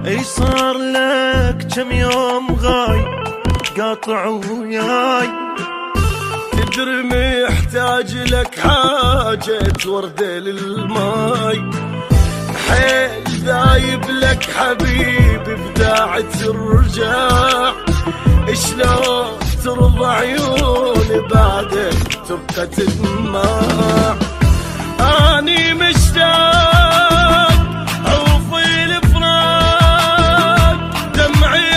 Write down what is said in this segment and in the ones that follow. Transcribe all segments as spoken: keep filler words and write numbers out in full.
اي صار لك كم يوم غاي قاطع وياي، تدري محتاج لك حاجة وردة للماي، حيل ذايب لك حبيبي بداعة الرجاع، شلون ترضى عيوني بعدك تبقى تدمع. اني مشتاق عوفي الفراق دمعي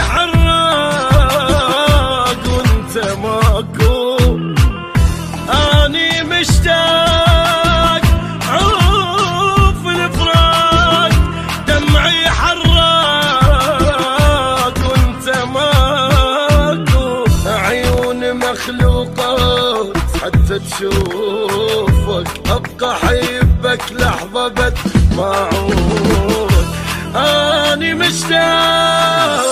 حراق وانت ماكو، اني مشتاق عوف الفراق دمعي حراق وانت ماكو، عيون مخلوقات حتى تشوفك ابقى حيبك لحظة بس ما اعود. اني مشتاق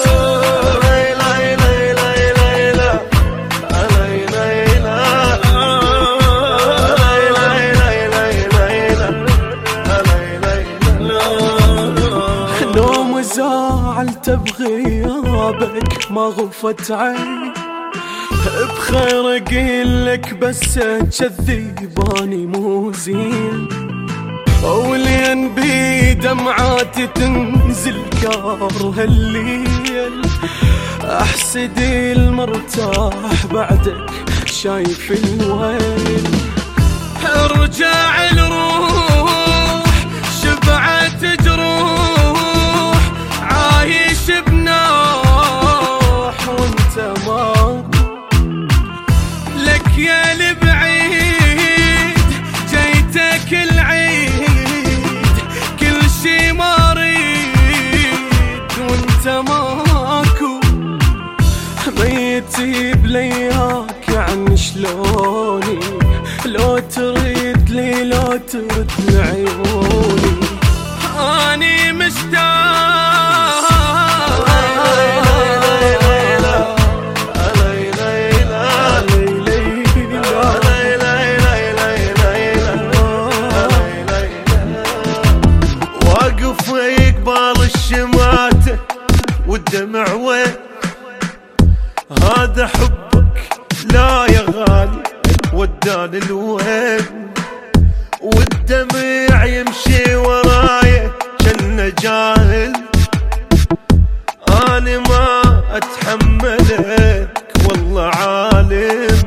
نوم زعلت بغيابك ما غفت عين، بخير اقيلك بس كذباني مو زين، ولين بدمعاتي تنزل كاره الليل، احسد المرتاح بعدك شايف الويل. ارجع الروح شبعت جروح عايش بنوح وانت ما لك يا البعيد جيتك العيد كل شي مريد وانت ماكو، ميتي بلياك عن شلوني لو تريد لي لو ترد لعيوني. اني مشتاق واقف قبال الشماتة والدمع وين، هذا حبك لا يا غالي وداني الوين، والدمع يمشي وراي كأنه جاهل، أنا ما أتحملك والله عالم،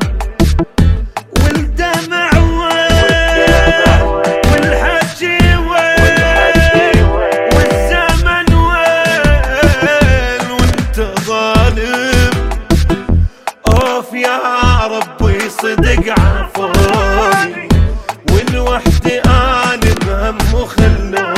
والدمع وين والحكي وين والزمن وين وانت ظالم. اوف يا ربي صدق عفوني والوحدي انا بهم خلوني.